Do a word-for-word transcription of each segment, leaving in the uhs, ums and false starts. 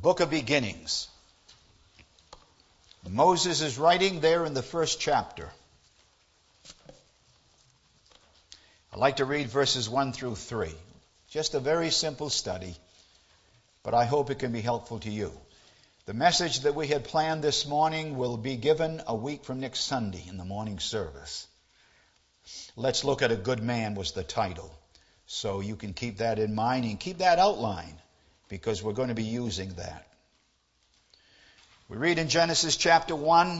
book of beginnings. Moses is writing there in the first chapter. I'd like to read verses one through three. Just a very simple study, but I hope it can be helpful to you. The message that we had planned this morning will be given a week from next Sunday in the morning service. Let's Look at a Good Man was the title. So you can keep that in mind and keep that outline, because we're going to be using that. We read in Genesis chapter one,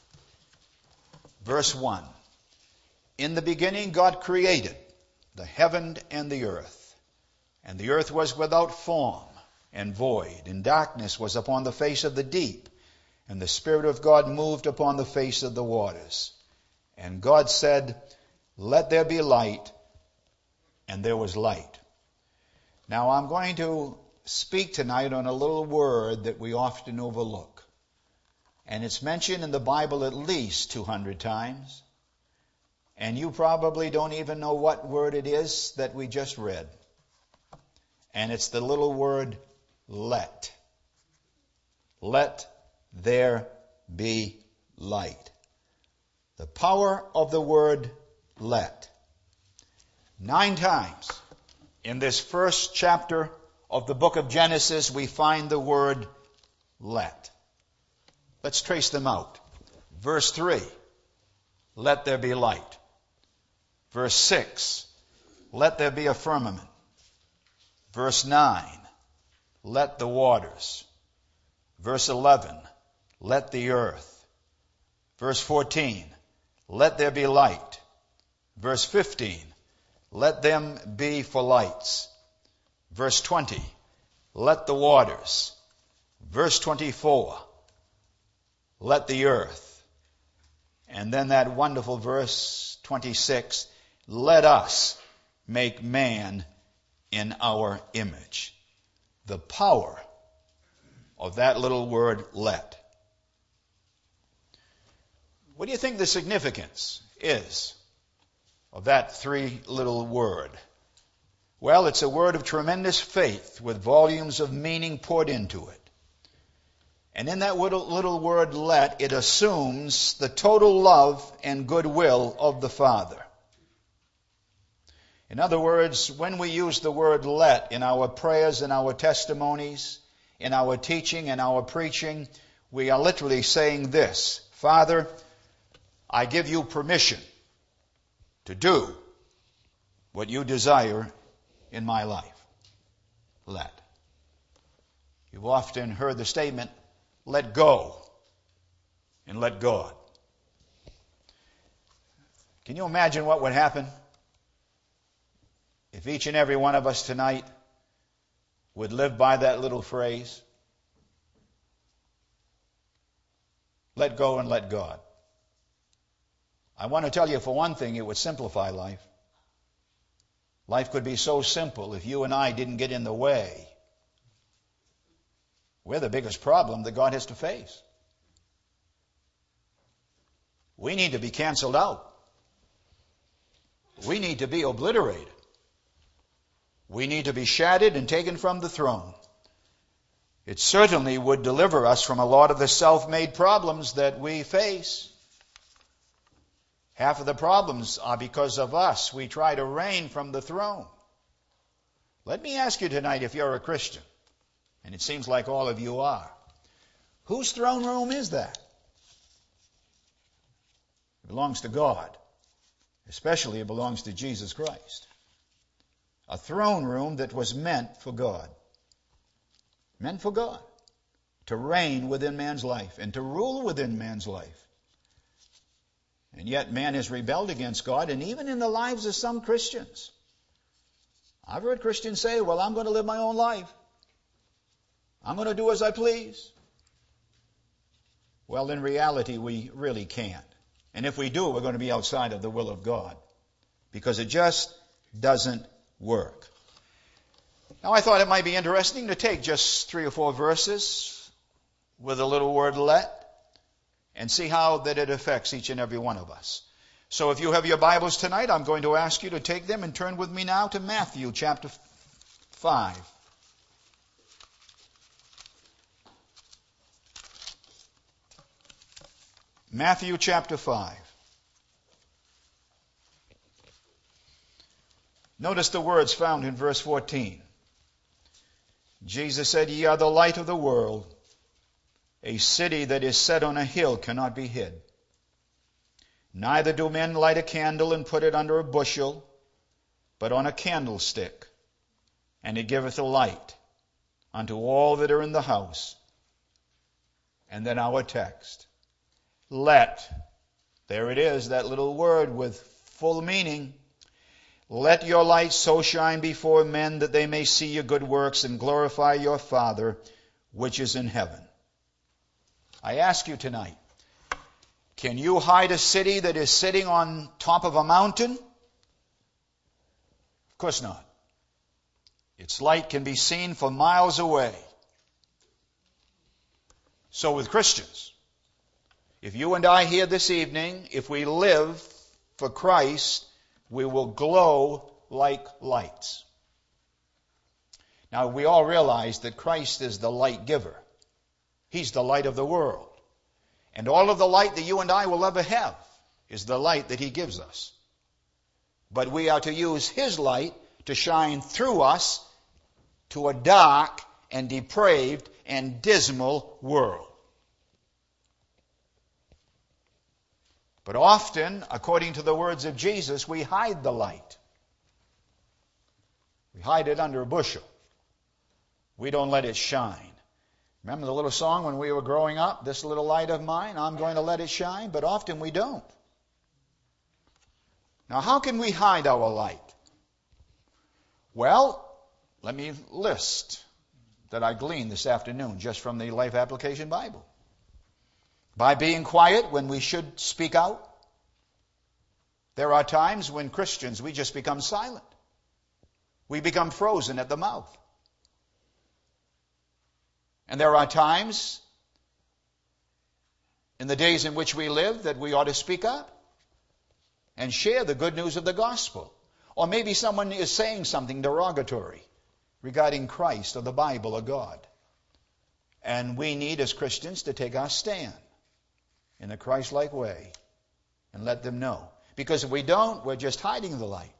verse one. In the beginning God created the heaven and the earth. And the earth was without form and void, and darkness was upon the face of the deep. And the Spirit of God moved upon the face of the waters. And God said, "Let there be light," and there was light. Now I'm going to speak tonight on a little word that we often overlook. And it's mentioned in the Bible at least two hundred times. And you probably don't even know what word it is that we just read. And it's the little word let. Let there be light. The power of the word let. Nine times in this first chapter of the book of Genesis we find the word let. Let's trace them out. Verse three, let there be light. Verse six, let there be a firmament. Verse nine, let the waters. Verse eleven, let the earth. Verse fourteen, let there be light. Verse fifteen, let them be for lights. Verse twenty, let the waters. Verse twenty-four, let the earth. And then that wonderful verse twenty-six, let us make man in our image. The power of that little word let. What do you think the significance is of that three little word? Well, it's a word of tremendous faith with volumes of meaning poured into it. And in that little, little word let, it assumes the total love and goodwill of the Father. In other words, when we use the word let in our prayers, in our testimonies, in our teaching, in our preaching, we are literally saying this: Father, I give you permission to do what you desire in my life. Let. You've often heard the statement, let go and let God. Can you imagine what would happen if each and every one of us tonight would live by that little phrase? Let go and let God. I want to tell you, for one thing, it would simplify life. Life could be so simple if you and I didn't get in the way. We're the biggest problem that God has to face. We need to be canceled out. We need to be obliterated. We need to be shattered and taken from the throne. It certainly would deliver us from a lot of the self-made problems that we face. Half of the problems are because of us. We try to reign from the throne. Let me ask you tonight, if you're a Christian, and it seems like all of you are, whose throne room is that? It belongs to God. Especially it belongs to Jesus Christ. A throne room that was meant for God. Meant for God. To reign within man's life and to rule within man's life. And yet man has rebelled against God, and even in the lives of some Christians. I've heard Christians say, well, I'm going to live my own life. I'm going to do as I please. Well, in reality, we really can't. And if we do, we're going to be outside of the will of God. Because it just doesn't work. Now, I thought it might be interesting to take just three or four verses with a little word let and see how that it affects each and every one of us. So if you have your Bibles tonight, I'm going to ask you to take them and turn with me now to Matthew chapter five. Matthew chapter five. Notice the words found in verse fourteen. Jesus said, "Ye are the light of the world. A city that is set on a hill cannot be hid. Neither do men light a candle and put it under a bushel, but on a candlestick, and it giveth a light unto all that are in the house." And then our text. Let, there it is, that little word with full meaning. Let your light so shine before men that they may see your good works and glorify your Father which is in heaven. I ask you tonight, can you hide a city that is sitting on top of a mountain? Of course not. Its light can be seen for miles away. So with Christians, if you and I here this evening, if we live for Christ, we will glow like lights. Now, we all realize that Christ is the light giver. He's the light of the world. And all of the light that you and I will ever have is the light that He gives us. But we are to use His light to shine through us to a dark and depraved and dismal world. But often, according to the words of Jesus, we hide the light. We hide it under a bushel. We don't let it shine. Remember the little song when we were growing up? This little light of mine, I'm going to let it shine. But often we don't. Now, how can we hide our light? Well, let me list that I gleaned this afternoon just from the Life Application Bible. By being quiet when we should speak out. There are times when Christians, we just become silent. We become frozen at the mouth. And there are times in the days in which we live that we ought to speak up and share the good news of the gospel. Or maybe someone is saying something derogatory regarding Christ or the Bible or God. And we need as Christians to take our stand in a Christ-like way and let them know. Because if we don't, we're just hiding the light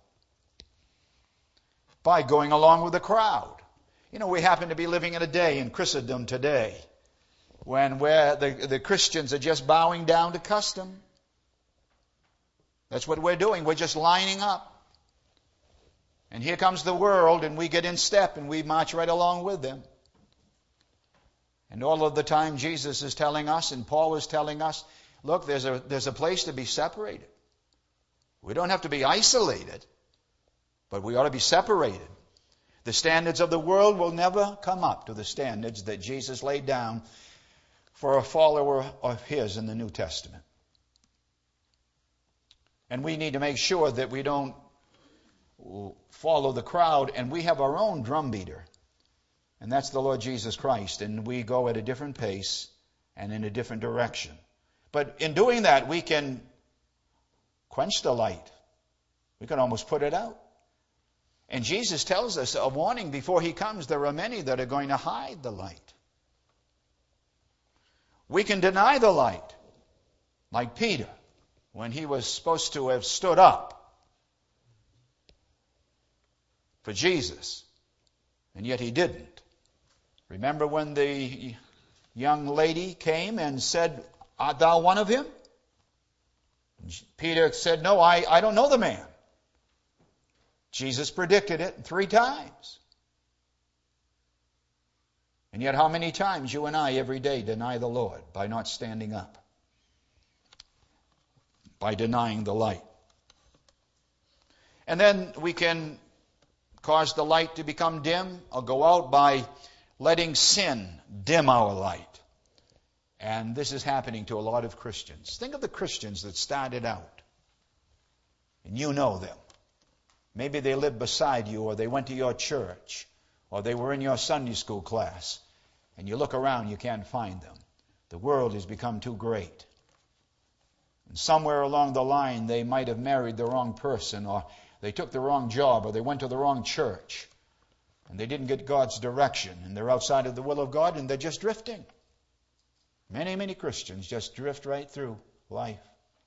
by going along with the crowd. You know, we happen to be living in a day in Christendom today when where the, the Christians are just bowing down to custom. That's what we're doing. We're just lining up. And here comes the world, and we get in step, and we march right along with them. And all of the time Jesus is telling us, and Paul is telling us, look, there's a, there's a place to be separated. We don't have to be isolated, but we ought to be separated. The standards of the world will never come up to the standards that Jesus laid down for a follower of His in the New Testament. And we need to make sure that we don't follow the crowd, and we have our own drum beater. And that's the Lord Jesus Christ. And we go at a different pace and in a different direction. But in doing that, we can quench the light. We can almost put it out. And Jesus tells us a warning before He comes. There are many that are going to hide the light. We can deny the light. Like Peter, when he was supposed to have stood up for Jesus. And yet he didn't. Remember when the young lady came and said, art thou one of him? Peter said, no, I, I don't know the man. Jesus predicted it three times. And yet how many times you and I every day deny the Lord by not standing up? By denying the light. And then we can cause the light to become dim or go out by letting sin dim our light. And this is happening to a lot of Christians. Think of the Christians that started out. And you know them. Maybe they lived beside you, or they went to your church, or they were in your Sunday school class. And you look around, you can't find them. The world has become too great. And somewhere along the line, they might have married the wrong person, or they took the wrong job, or they went to the wrong church. And they didn't get God's direction. And they're outside of the will of God, and they're just drifting. Many, many Christians just drift right through. life.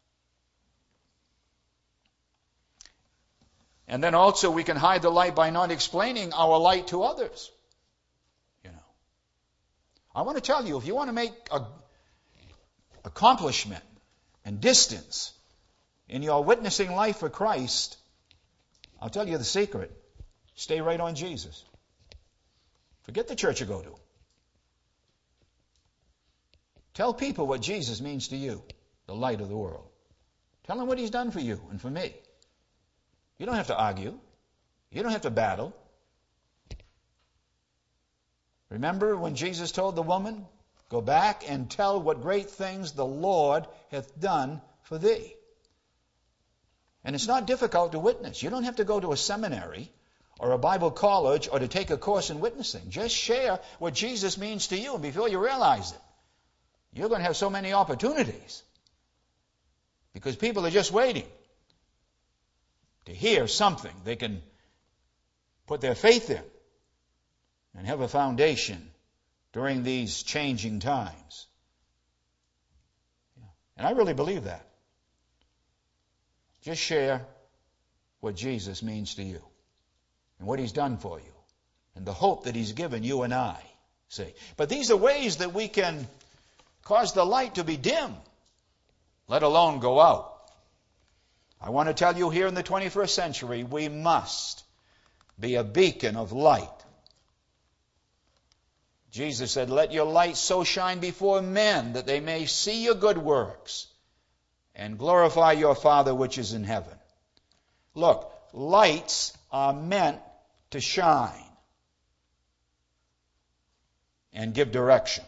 And then also we can hide the light by not explaining our light to others. You know. I want to tell you, if you want to make a accomplishment and distance in your witnessing life for Christ, I'll tell you the secret. Stay right on Jesus. Forget the church you go to. Tell people what Jesus means to you, the light of the world. Tell them what he's done for you and for me. You don't have to argue. You don't have to battle. Remember when Jesus told the woman, go back and tell what great things the Lord hath done for thee. And it's not difficult to witness. You don't have to go to a seminary or a Bible college or to take a course in witnessing. Just share what Jesus means to you, and before you realize it, you're going to have so many opportunities. Because people are just waiting to hear something they can put their faith in and have a foundation during these changing times. And I really believe that. Just share what Jesus means to you and what he's done for you and the hope that he's given you and I. See, but these are ways that we can cause the light to be dim, let alone go out. I want to tell you here in the twenty-first century, we must be a beacon of light. Jesus said, let your light so shine before men that they may see your good works and glorify your Father which is in heaven. Look, lights are meant to shine and give direction.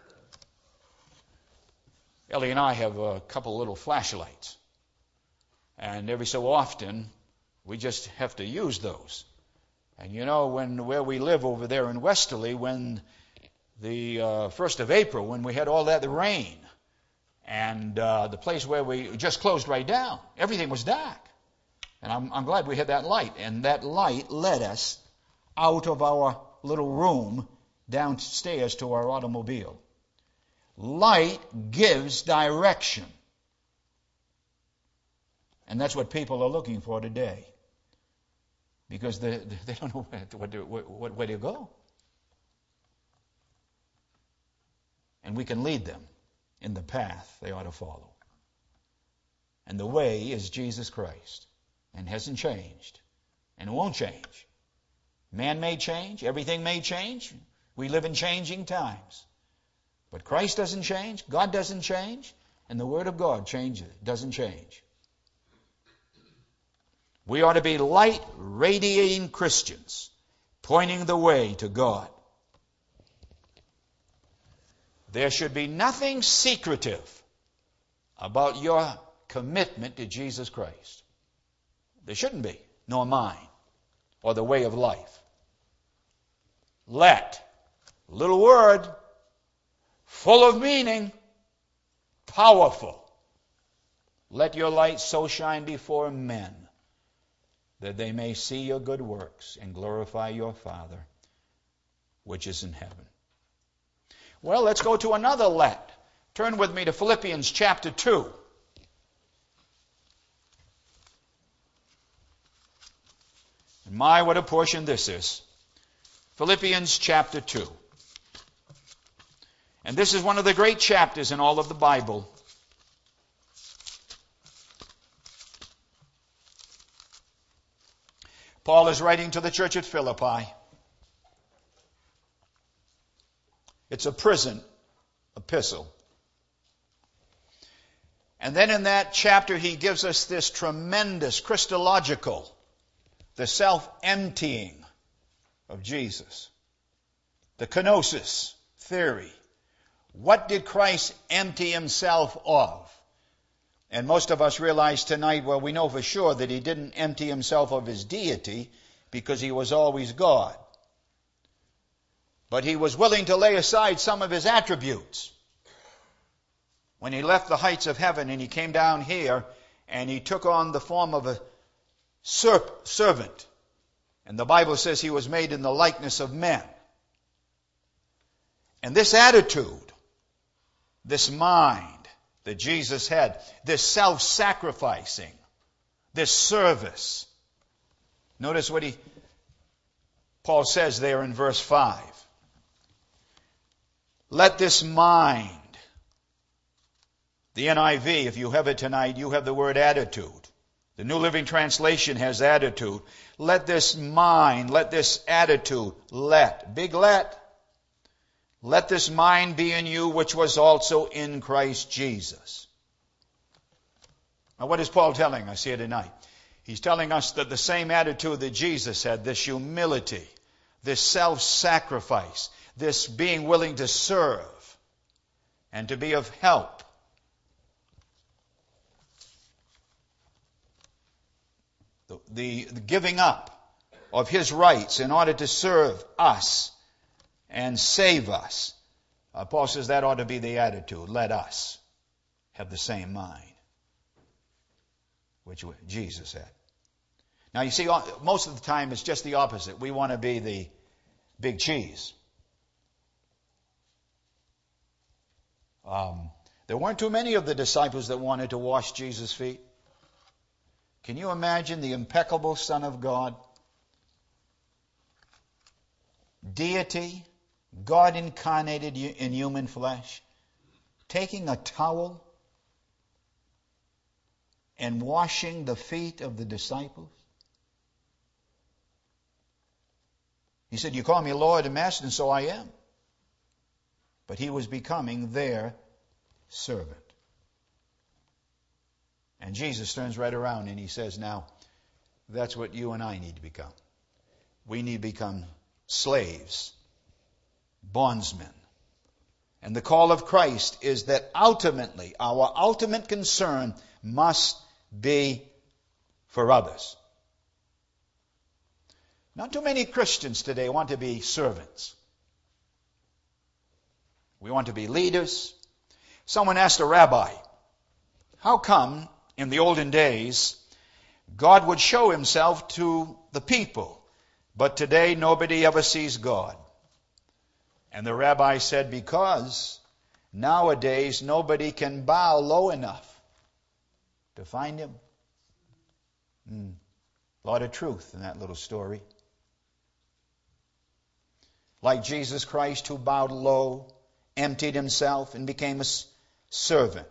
Ellie and I have a couple little flashlights. And every so often, we just have to use those. And you know, when where we live over there in Westerly, when the uh, first of April, when we had all that rain, and uh, the place where we just closed right down, everything was dark. And I'm, I'm glad we had that light. And that light led us out of our little room downstairs to our automobile. Light gives direction. And that's what people are looking for today. Because they, they don't know where to, where, where, where to go. And we can lead them in the path they ought to follow. And the way is Jesus Christ. And hasn't changed. And it won't change. Man may change. Everything may change. We live in changing times. But Christ doesn't change. God doesn't change. And the Word of God changes, doesn't change. We ought to be light radiating Christians, pointing the way to God. There should be nothing secretive about your commitment to Jesus Christ. There shouldn't be, nor mine, or the way of life. Let, little word, full of meaning, powerful. Let your light so shine before men that they may see your good works and glorify your Father which is in heaven. Well, let's go to another let. Turn with me to Philippians chapter two. And my, what a portion this is. Philippians chapter two. And this is one of the great chapters in all of the Bible. Paul is writing to the church at Philippi. It's a prison epistle. And then in that chapter he gives us this tremendous Christological, the self-emptying of Jesus. The kenosis theory. What did Christ empty himself of? And most of us realize tonight, well, we know for sure that he didn't empty himself of his deity because he was always God. But he was willing to lay aside some of his attributes. When he left the heights of heaven and he came down here and he took on the form of a serp- servant. And the Bible says he was made in the likeness of men. And this attitude, this mind, that Jesus had, this self-sacrificing, this service. Notice what he, Paul says there in verse five. Let this mind, the N I V, if you have it tonight, you have the word attitude. The New Living Translation has attitude. Let this mind, let this attitude, let, big let, let this mind be in you which was also in Christ Jesus. Now what is Paul telling us here tonight? He's telling us that the same attitude that Jesus had, this humility, this self-sacrifice, this being willing to serve and to be of help, the, the, the giving up of his rights in order to serve us and save us. Uh, Paul says that ought to be the attitude. Let us have the same mind which Jesus had. Now you see, most of the time it's just the opposite. We want to be the big cheese. Um, there weren't too many of the disciples that wanted to wash Jesus' feet. Can you imagine the impeccable Son of God? Deity, God incarnated in human flesh, taking a towel and washing the feet of the disciples. He said, you call me Lord and Master, and so I am. But he was becoming their servant. And Jesus turns right around and he says, now, that's what you and I need to become. We need to become slaves, bondsmen. And the call of Christ is that ultimately, our ultimate concern must be for others. Not too many Christians today want to be servants. We want to be leaders. Someone asked a rabbi, how come in the olden days God would show himself to the people, but today nobody ever sees God? And the rabbi said, because nowadays nobody can bow low enough to find him. Mm. A lot of truth in that little story. Like Jesus Christ, who bowed low, emptied himself, and became a servant.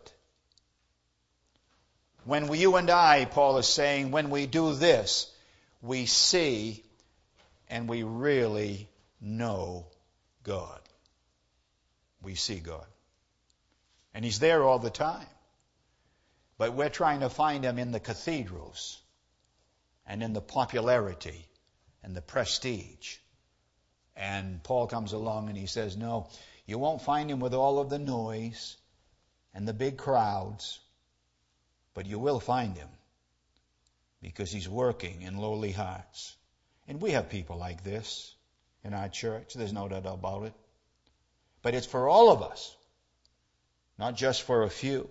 When we, you and I, Paul is saying, when we do this, we see and we really know God. We see God. And he's there all the time. But we're trying to find him in the cathedrals and in the popularity and the prestige. And Paul comes along and he says, no, you won't find him with all of the noise and the big crowds, but you will find him because he's working in lowly hearts. And we have people like this in our church. There's no doubt about it. But it's for all of us, not just for a few.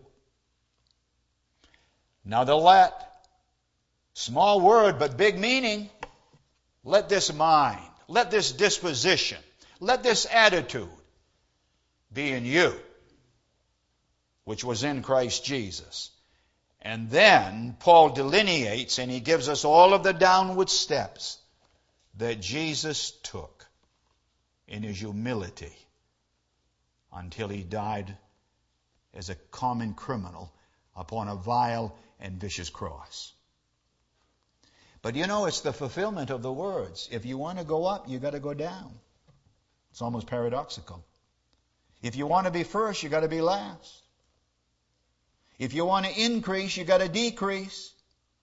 Now the let, small word but big meaning. Let this mind, let this disposition, let this attitude be in you, which was in Christ Jesus. And then Paul delineates and he gives us all of the downward steps that Jesus took in his humility until he died as a common criminal upon a vile and vicious cross. But you know, it's the fulfillment of the words. If you want to go up, you got to go down. It's almost paradoxical. If you want to be first, you got to be last. If you want to increase, you got to decrease.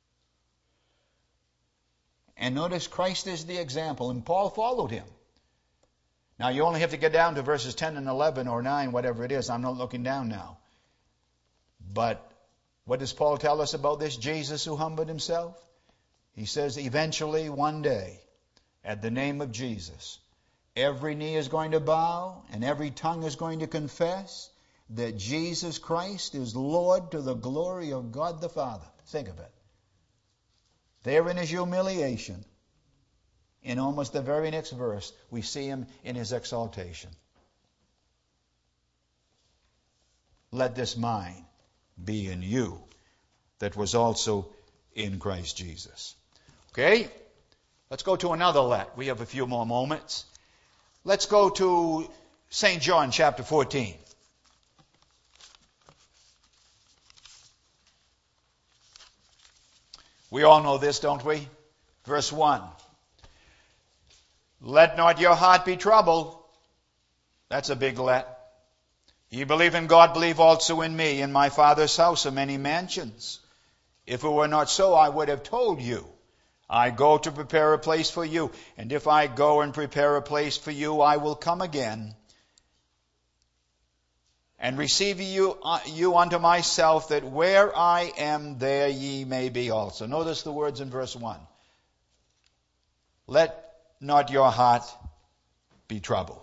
And notice Christ is the example, and Paul followed him. Now you only have to get down to verses ten and eleven or nine, whatever it is. I'm not looking down now. But what does Paul tell us about this Jesus who humbled himself? He says eventually one day, at the name of Jesus, every knee is going to bow and every tongue is going to confess that Jesus Christ is Lord to the glory of God the Father. Think of it. There in his humiliation, in almost the very next verse, we see him in his exaltation. Let this mind be in you that was also in Christ Jesus. Okay? Let's go to another let. We have a few more moments. Let's go to Saint John chapter fourteen. We all know this, don't we? Verse one. Let not your heart be troubled. That's a big let. Ye believe in God, believe also in me. In my Father's house are many mansions. If it were not so, I would have told you. I go to prepare a place for you. And if I go and prepare a place for you, I will come again and receive you, uh, you unto myself, that where I am, there ye may be also. Notice the words in verse one. Let not your heart be troubled.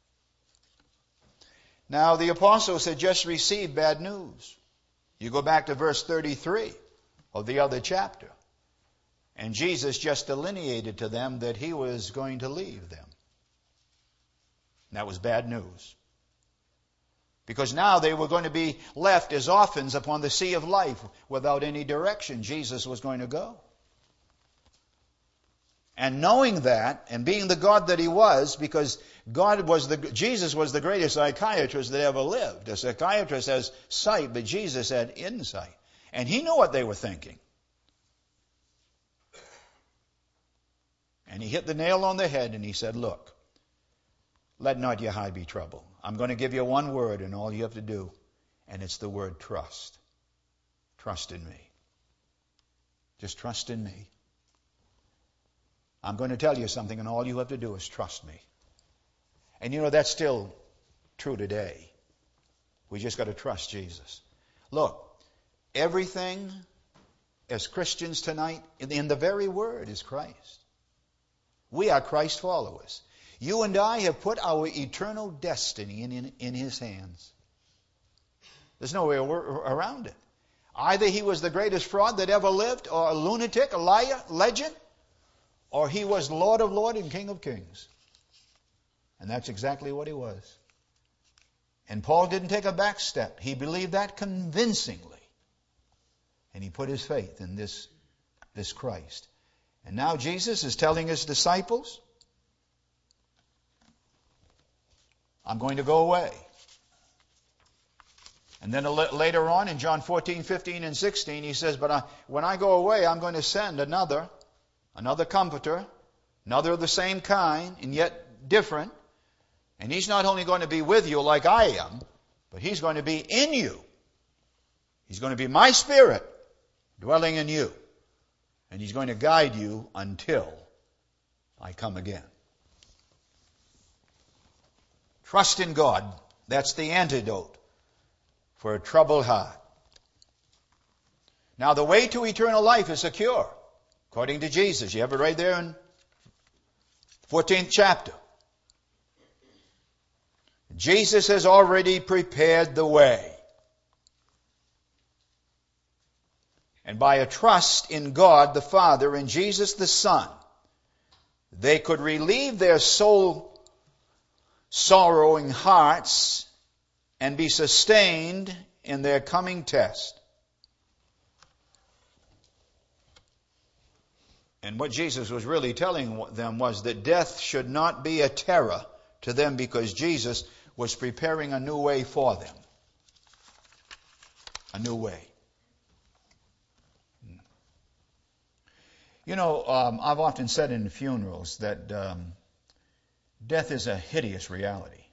Now, the apostles had just received bad news. You go back to verse thirty-three of the other chapter. And Jesus just delineated to them that he was going to leave them. And that was bad news. Because now they were going to be left as orphans upon the sea of life without any direction. Jesus was going to go. And knowing that, and being the God that he was, because God was the, Jesus was the greatest psychiatrist that ever lived. A psychiatrist has sight, but Jesus had insight. And he knew what they were thinking. And he hit the nail on the head and he said, look, let not your heart be troubled. I'm going to give you one word and all you have to do, and it's the word trust. Trust in me. Just trust in me. I'm going to tell you something, and all you have to do is trust me. And you know, that's still true today. We just got to trust Jesus. Look, everything as Christians tonight, in the very word, is Christ. We are Christ followers. You and I have put our eternal destiny in, in, in his hands. There's no way around it. Either he was the greatest fraud that ever lived, or a lunatic, a liar, legend, or he was Lord of Lords and King of Kings. And that's exactly what he was. And Paul didn't take a back step. He believed that convincingly. And he put his faith in this, this Christ. And now Jesus is telling his disciples, I'm going to go away. And then later on in John fourteen, fifteen, and sixteen, he says, but I, when I go away, I'm going to send another, another comforter, another of the same kind, and yet different. And he's not only going to be with you like I am, but he's going to be in you. He's going to be my Spirit dwelling in you. And he's going to guide you until I come again. Trust in God. That's the antidote for a troubled heart. Now, the way to eternal life is secure, according to Jesus. You have it right there in the fourteenth chapter. Jesus has already prepared the way. And by a trust in God the Father and Jesus the Son, they could relieve their soul sorrowing hearts and be sustained in their coming test. And what Jesus was really telling them was that death should not be a terror to them, because Jesus was preparing a new way for them. A new way. You know, um, I've often said in funerals that um, death is a hideous reality.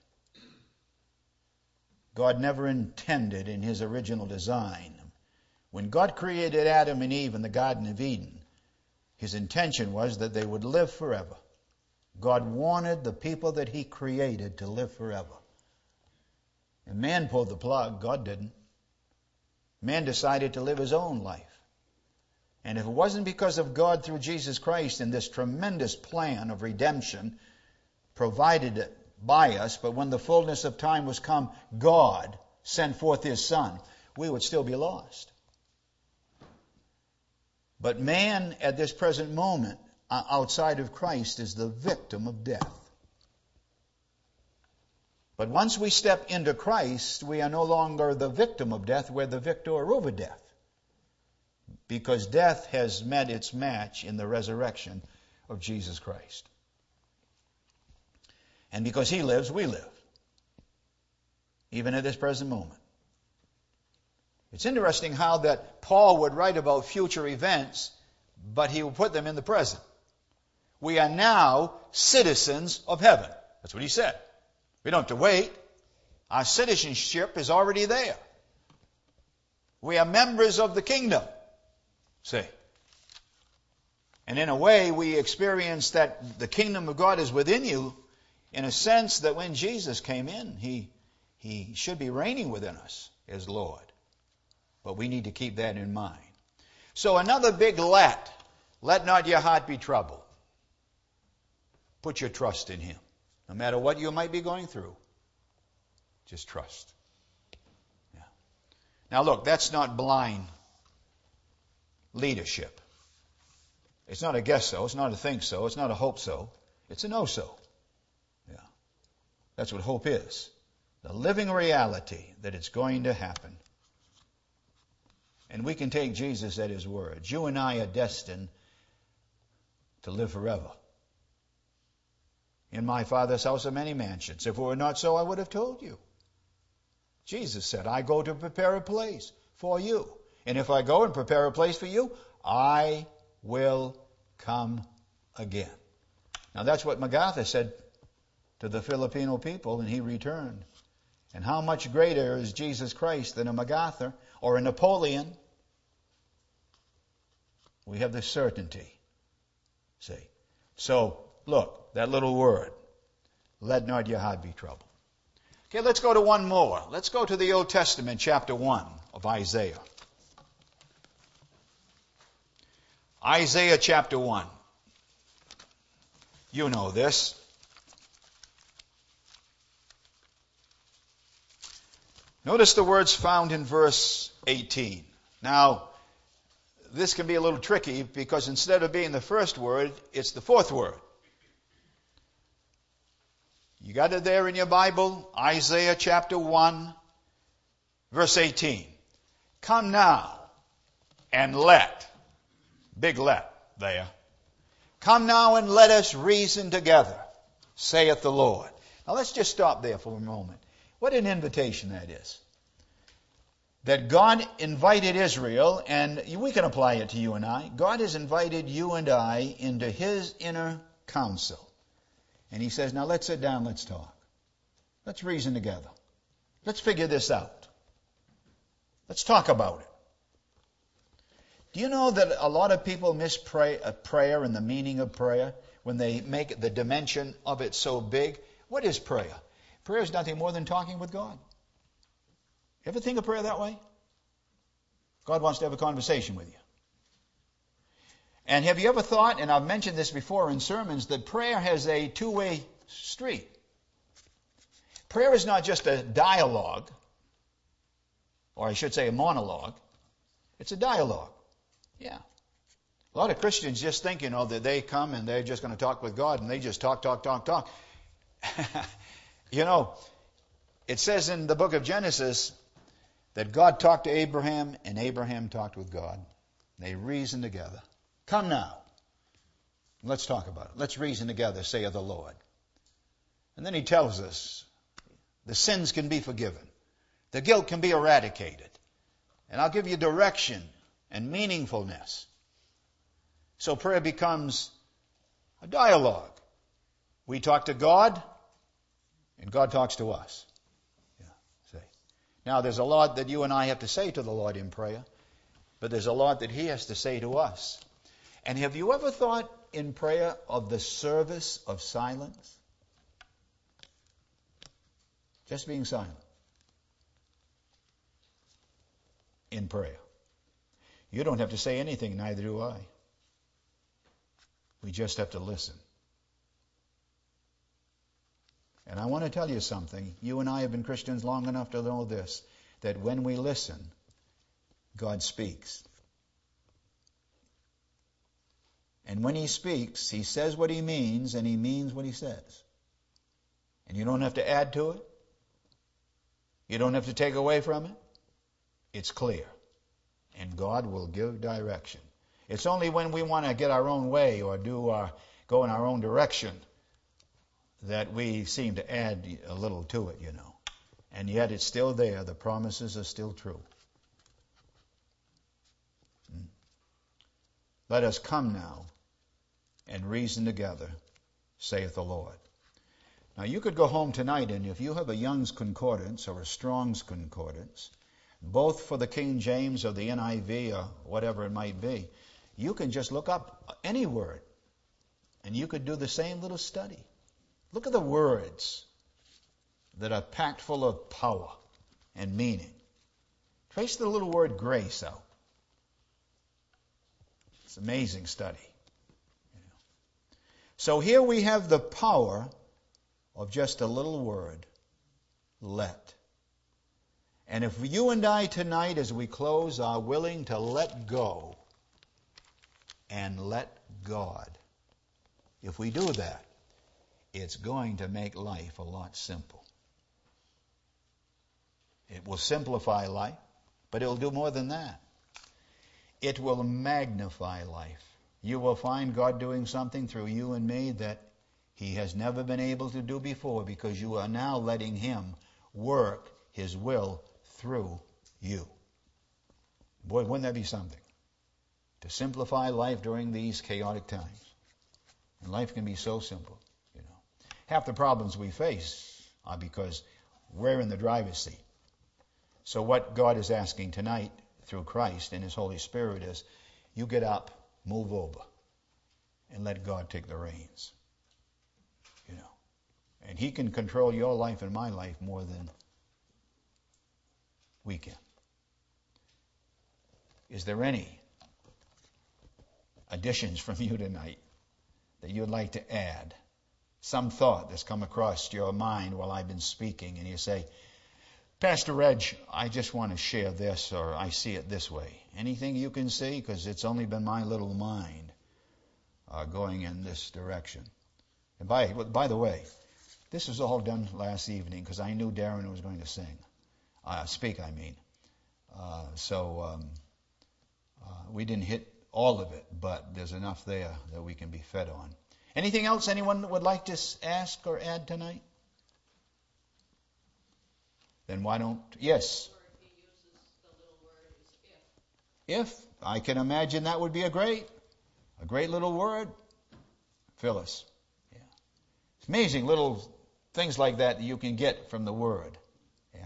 God never intended in his original design. When God created Adam and Eve in the Garden of Eden, his intention was that they would live forever. God wanted the people that he created to live forever. And man pulled the plug. God didn't. Man decided to live his own life. And if it wasn't because of God through Jesus Christ and this tremendous plan of redemption provided by us, but when the fullness of time was come, God sent forth his Son, we would still be lost. But man at this present moment, outside of Christ, is the victim of death. But once we step into Christ, we are no longer the victim of death, we're the victor over death. Because death has met its match in the resurrection of Jesus Christ. And because He lives, we live. Even at this present moment. It's interesting how that Paul would write about future events, but he will put them in the present. We are now citizens of heaven. That's what he said. We don't have to wait. Our citizenship is already there. We are members of the kingdom. See? And in a way, we experience that the kingdom of God is within you in a sense that when Jesus came in, He, he should be reigning within us as Lord. But we need to keep that in mind. So another big let. Let not your heart be troubled. Put your trust in Him. No matter what you might be going through, just trust. Yeah. Now look, that's not blind leadership. It's not a guess so, it's not a think so, it's not a hope so, it's a know so. Yeah. That's what hope is. The living reality that it's going to happen. And we can take Jesus at His word. You and I are destined to live forever. In my Father's house are many mansions. If it were not so, I would have told you. Jesus said, I go to prepare a place for you. And if I go and prepare a place for you, I will come again. Now that's what MacArthur said to the Filipino people, and he returned. And how much greater is Jesus Christ than a MacArthur or a Napoleon? We have the certainty. See? So, look, that little word. Let not your heart be troubled. Okay, let's go to one more. Let's go to the Old Testament, chapter one of Isaiah. Isaiah chapter one. You know this. Notice the words found in verse eighteen. Now, this can be a little tricky because instead of being the first word, it's the fourth word. You got it there in your Bible? Isaiah chapter one, verse eighteen. Come now and let. Big let there. Come now and let us reason together, saith the Lord. Now let's just stop there for a moment. What an invitation that is. That God invited Israel, and we can apply it to you and I. God has invited you and I into His inner council. And He says, now let's sit down, let's talk. Let's reason together. Let's figure this out. Let's talk about it. Do you know that a lot of people miss pray, uh, prayer and the meaning of prayer when they make the dimension of it so big? What is prayer? Prayer is nothing more than talking with God. Ever think of prayer that way? God wants to have a conversation with you. And have you ever thought, and I've mentioned this before in sermons, that prayer has a two-way street. Prayer is not just a dialogue, or I should say a monologue. It's a dialogue. Yeah. A lot of Christians just think, you know, that they come and they're just going to talk with God, and they just talk, talk, talk, talk. You know, it says in the book of Genesis that God talked to Abraham, and Abraham talked with God. They reasoned together. Come now. Let's talk about it. Let's reason together, saith the Lord. And then He tells us the sins can be forgiven. The guilt can be eradicated. And I'll give you direction and meaningfulness. So prayer becomes a dialogue. We talk to God, and God talks to us. Yeah, see. Now, there's a lot that you and I have to say to the Lord in prayer, but there's a lot that He has to say to us. And have you ever thought in prayer of the service of silence? Just being silent in prayer. You don't have to say anything, neither do I. We just have to listen. And I want to tell you something. You and I have been Christians long enough to know this, that when we listen, God speaks. And when He speaks, He says what He means, and He means what He says. And you don't have to add to it. You don't have to take away from it. It's clear. And God will give direction. It's only when we want to get our own way or do our, go in our own direction that we seem to add a little to it, you know. And yet it's still there. The promises are still true. Hmm. Let us come now and reason together, saith the Lord. Now you could go home tonight, and if you have a Young's Concordance or a Strong's Concordance, both for the King James or the N I V or whatever it might be, you can just look up any word, and you could do the same little study. Look at the words that are packed full of power and meaning. Trace the little word grace out. It's an amazing study. You know. So here we have the power of just a little word, let. And if you and I tonight, as we close, are willing to let go and let God, if we do that, it's going to make life a lot simple. It will simplify life, but it will do more than that. It will magnify life. You will find God doing something through you and me that He has never been able to do before, because you are now letting Him work His will through you. Boy, wouldn't that be something? To simplify life during these chaotic times. And life can be so simple, you know. Half the problems we face are because we're in the driver's seat. So what God is asking tonight through Christ and His Holy Spirit is, you get up, move over, and let God take the reins. You know. And He can control your life and my life more than we can. Is there any additions from you tonight that you'd like to add? Some thought that's come across your mind while I've been speaking, and you say, Pastor Reg, I just want to share this, or I see it this way. Anything you can see? Because it's only been my little mind uh, going in this direction. And by, by the way, this was all done last evening because I knew Darren was going to sing. Uh, speak, I mean. Uh, so um, uh, we didn't hit all of it, but there's enough there that we can be fed on. Anything else anyone would like to ask or add tonight? Then why don't... Yes? If. I can imagine that would be a great, a great little word. Phyllis. Yeah. It's amazing little things like that that you can get from the word. Yeah.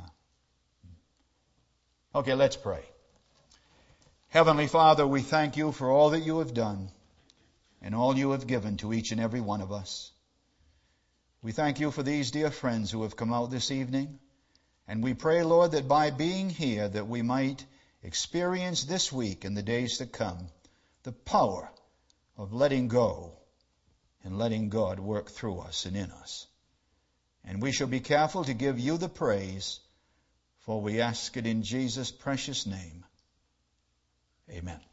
Okay, let's pray. Heavenly Father, we thank you for all that you have done and all you have given to each and every one of us. We thank you for these dear friends who have come out this evening. And we pray, Lord, that by being here that we might experience this week and the days to come the power of letting go and letting God work through us and in us. And we shall be careful to give you the praise, for we ask it in Jesus' precious name. Amen.